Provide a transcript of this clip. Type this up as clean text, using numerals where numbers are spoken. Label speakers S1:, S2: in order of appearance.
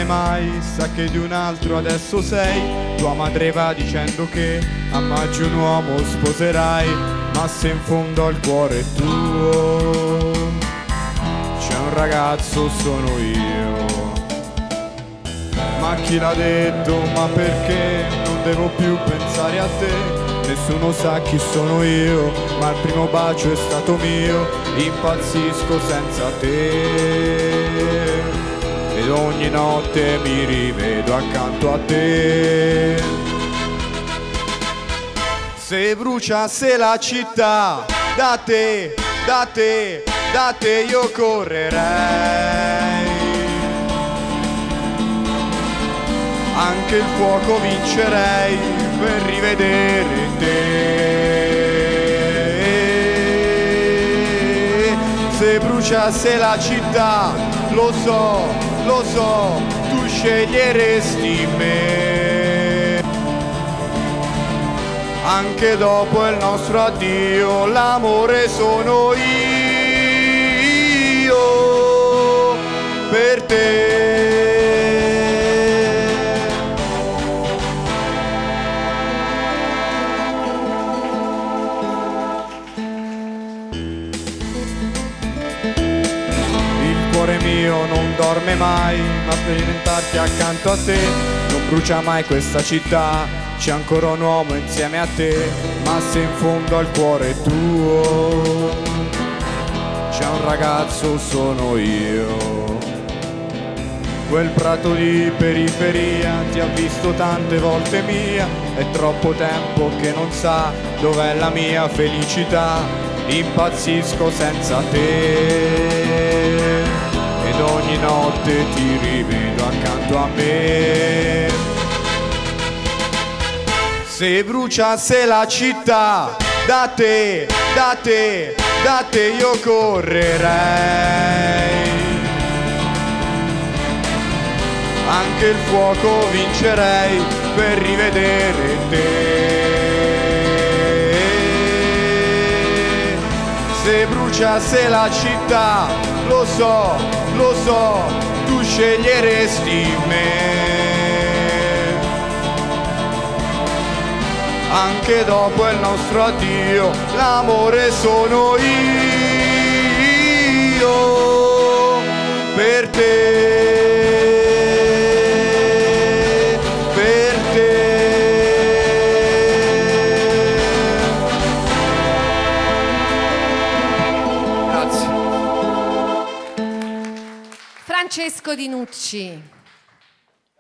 S1: dorme mai, sa che di un altro adesso sei. Tua madre va dicendo che a maggio un uomo sposerai, ma se in fondo al cuore è tuo c'è un ragazzo, sono io. Ma chi l'ha detto? Ma perché non devo più pensare a te? Nessuno sa chi sono io, ma il primo bacio è stato mio. Impazzisco senza te ed ogni notte mi rivedo accanto a te. Se bruciasse la città, da te, da te, da te io correrei. Anche il fuoco vincerei per rivedere te. Se bruciasse la città, lo so, tu sceglieresti me. Anche dopo il nostro addio, l'amore sono io per te. Il cuore mio non dorme mai, ma per diventarti accanto a te non brucia mai questa città. C'è ancora un uomo insieme a te, ma se in fondo al cuore è tuo c'è un ragazzo, sono io. Quel prato di periferia ti ha visto tante volte mia, è troppo tempo che non sa dov'è la mia felicità. Impazzisco senza te ed ogni notte ti rivedo accanto a me. Se bruciasse la città, da te, da te, da te io correrei. Anche il fuoco vincerei per rivedere te. Se bruciasse la città, lo so, tu sceglieresti me. Anche dopo il nostro addio, l'amore sono io per te, per te.
S2: Grazie. Francesco Di Nucci.